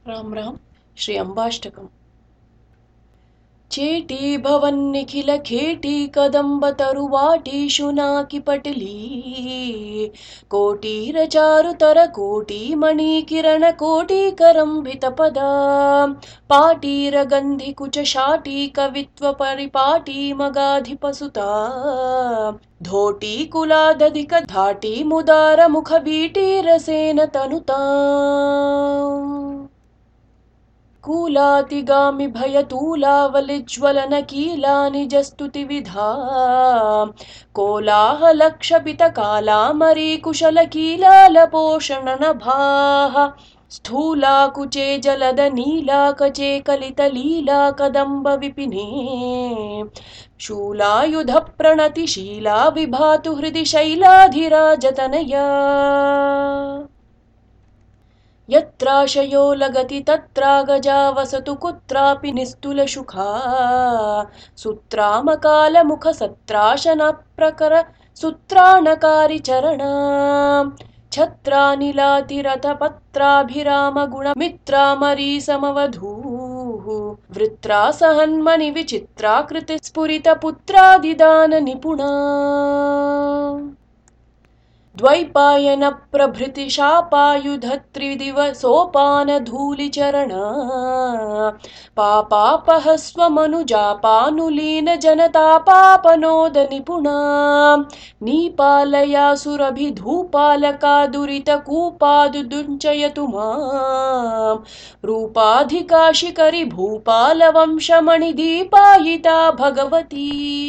राम राम। श्री अंबाष्टकम्। चेटी भवन्निखिल खेटी कदम्ब तरुवाटी शुनाकि पटली कोटीर चारुतर कोटी मणि किरण कोटी करंभित पदा पाटीर गंधि कुच शाटी कवित्व परिपाटी मगाधिपसुता धोटी कुलादधिक धाटी मुदार मुख बीटी रसेन तनुता कूलातिगामि भयतूलावलिज्वलन कीला निजस्तुति विधा कोलाहलक्षपित कालामरी कुशल कीलालपोषण नभाः स्थूला कुचे जलद नीला कचे कलित लीला कदम्ब विपिने शूलायुध प्रणतिशीला विभातु हृदि शैलाधिराजतनया यत्राशयो लगति तत्रागजा वसतु कुत्रापि निस्तुलशुखा सूत्रामकालमुख सत्राशन प्रकर सूत्राणकारि चरणा छत्रानिलातिरथ पत्राभिराम गुण मित्रामरी समवधूः वृत्रा सहन्मणि विचित्राकृति स्फुरित पुत्रादिदान निपुणा द्वैपायन प्रभृति शापायुध त्रिदिवसोपान धूलिचरण पापापहस्व मनुजापानुलीन जनतापापनोद निपुणा नीपालया सुरभिधूपालका दुरित कूपादुदुञ्चयतु मां रूपाधिकाशिकरि भूपाल वंशमणि दीपायिता भगवती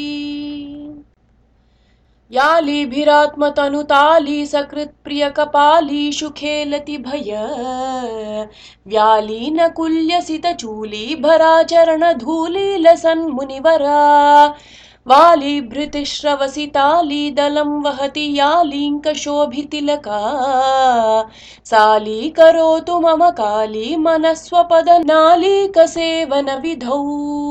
यालीभिरात्मतनुताली सकृत् प्रिय कपाली सुखेलति भय व्यालीन कुल्यसित चूली भराचरण धूली लसन् मुनिवरा वाली भृतिश्रवसिताली दलं वहति यालींक शोभितिलका साली करोतु मम काली मनस्वपद नालीक सेवन विधौ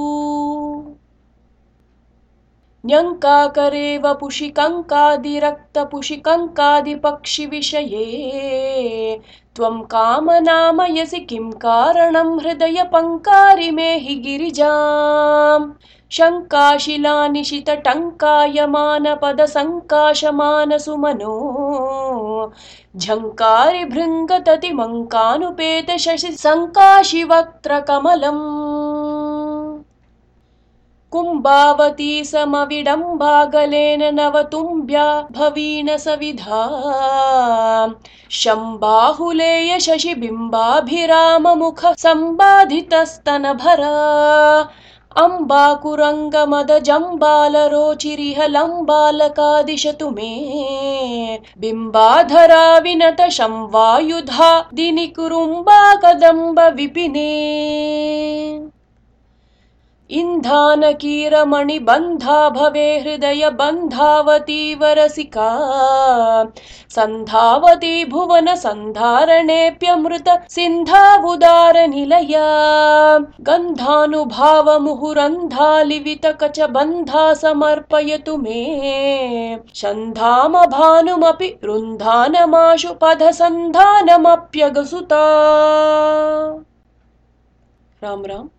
न्यङ्काकरे वपुषि कङ्कादिरक्तपुषि कङ्कादिपक्षिविषये त्वं कामनामयसि किं कारणं हृदय पङ्कारि मे हि गिरिजाम् शङ्काशिलानिशित टङ्कायमान पद सङ्काशमान सुमनो झङ्कारि भृङ्गतति मङ्कानुपेत शशि सङ्काशि वक्त्र कमलम् कुम्भावती समविडम्बागलेन नवतुम्ब्या भवीन सविधा शम्बाहुलेय शशिबिम्बाभिराम मुख सम्बाधितस्तनभरा अम्बाकुरङ्गमद जम्बालरोचिरिह लम्बालकादिशतु मे बिम्बाधरा विनत शम्वायुधा दिनिकुरुम्बा कदम्ब विपिने इंधानकीरमणि बंधा भवे हृदय बंधावती वरसिका संधावती भुवन संधारणेप्यमृत सिंधावुदार निलया गंधानुभाव मुहुरंधालिवित कच बंधा समर्पयतु मे शन्धाम भानुमपि रुन्धानमाशु पद संधानमप्यगसुता। राम राम।